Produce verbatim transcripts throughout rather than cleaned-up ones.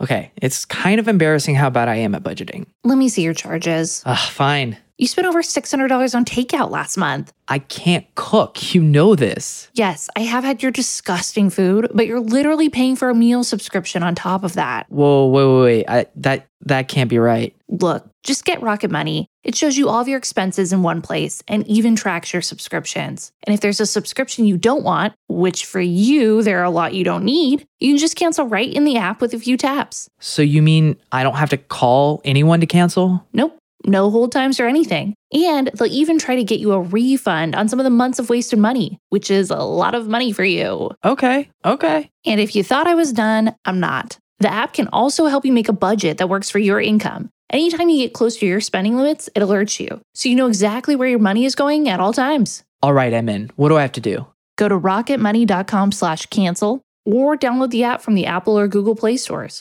Okay, it's kind of embarrassing how bad I am at budgeting. Let me see your charges. Ugh, fine. You spent over six hundred dollars on takeout last month. I can't cook. You know this. Yes, I have had your disgusting food, but you're literally paying for a meal subscription on top of that. Whoa, wait, wait, wait. I, that, that can't be right. Look, just get Rocket Money. It shows you all of your expenses in one place and even tracks your subscriptions. And if there's a subscription you don't want, which for you, there are a lot you don't need, you can just cancel right in the app with a few taps. So you mean I don't have to call anyone to cancel? Nope. No hold times or anything. And they'll even try to get you a refund on some of the months of wasted money, which is a lot of money for you. Okay, okay. And if you thought I was done, I'm not. The app can also help you make a budget that works for your income. Anytime you get close to your spending limits, it alerts you, so you know exactly where your money is going at all times. All right, I'm in. What do I have to do? Go to rocketmoney.com slash cancel or download the app from the Apple or Google Play stores.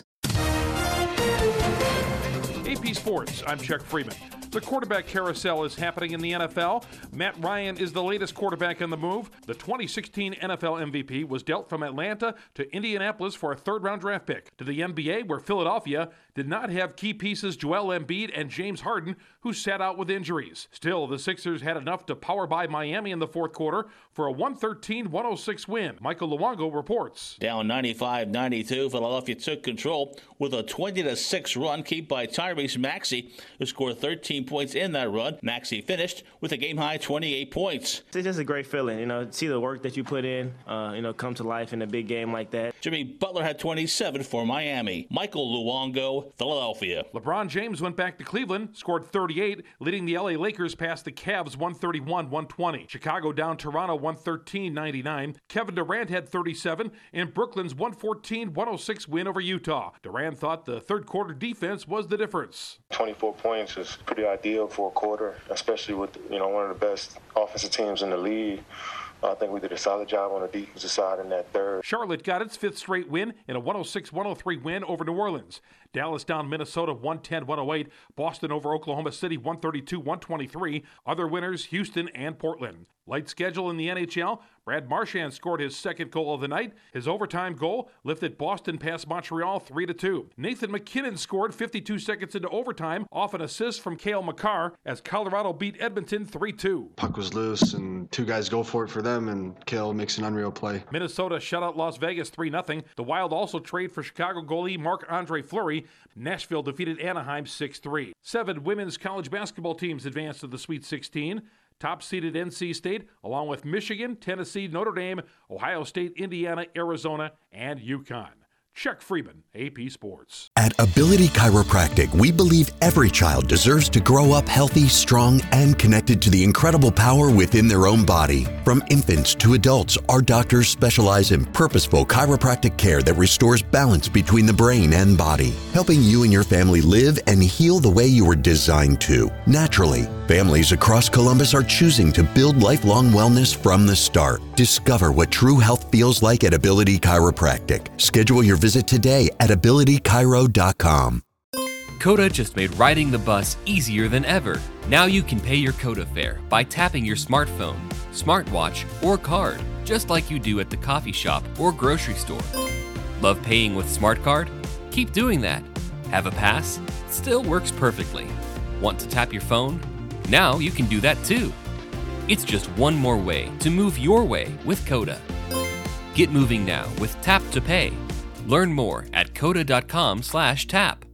A P Sports, I'm Chuck Freeman. The quarterback carousel is happening in the N F L. Matt Ryan is the latest quarterback on the move. The twenty sixteen N F L M V P was dealt from Atlanta to Indianapolis for a third-round draft pick. To the N B A, where Philadelphia did not have key pieces Joel Embiid and James Harden, who sat out with injuries. Still, the Sixers had enough to power by Miami in the fourth quarter for a one thirteen to one oh six win. Michael Luongo reports. Down ninety-five ninety-two, Philadelphia took control with a twenty to six run kept by Tyrese Maxey, who scored thirteen points in that run. Maxey finished with a game-high twenty-eight points. It's just a great feeling, you know, see the work that you put in, uh, you know, come to life in a big game like that. Jimmy Butler had twenty-seven for Miami. Michael Luongo, Philadelphia. LeBron James went back to Cleveland, scored thirty-eight, leading the L A Lakers past the Cavs one thirty-one to one twenty. Chicago down Toronto one thirteen to ninety-nine. Kevin Durant had thirty-seven in Brooklyn's one fourteen to one oh six win over Utah. Durant thought the third quarter defense was the difference. twenty-four points is pretty ideal for a quarter, especially with, you know, one of the best offensive teams in the league. I think we did a solid job on the defensive side in that third. Charlotte got its fifth straight win in a one oh six to one oh three win over New Orleans. Dallas down Minnesota one ten to one oh eight. Boston over Oklahoma City one thirty-two to one twenty-three. Other winners, Houston and Portland. Light schedule in the N H L. Brad Marchand scored his second goal of the night. His overtime goal lifted Boston past Montreal three to two. Nathan McKinnon scored fifty-two seconds into overtime off an assist from Cale Makar as Colorado beat Edmonton three two. Puck was loose and two guys go for it for them, and Cale makes an unreal play. Minnesota shut out Las Vegas three nothing. The Wild also trade for Chicago goalie Marc-Andre Fleury. Nashville defeated Anaheim six three. Seven women's college basketball teams advanced to the Sweet sixteen. Top-seeded N C State, along with Michigan, Tennessee, Notre Dame, Ohio State, Indiana, Arizona, and UConn. Chuck Freeman, A P Sports. At Ability Chiropractic, we believe every child deserves to grow up healthy, strong, and connected to the incredible power within their own body. From infants to adults, our doctors specialize in purposeful chiropractic care that restores balance between the brain and body, helping you and your family live and heal the way you were designed to, naturally. Families across Columbus are choosing to build lifelong wellness from the start. Discover what true health feels like at Ability Chiropractic. Schedule your visit today at ability chiro dot com. Coda just made riding the bus easier than ever. Now you can pay your Coda fare by tapping your smartphone, smartwatch, or card, just like you do at the coffee shop or grocery store. Love paying with SmartCard? Keep doing that. Have a pass? Still works perfectly. Want to tap your phone? Now you can do that too. It's just one more way to move your way with Coda. Get moving now with Tap to Pay. Learn more at coda dot com slash tap.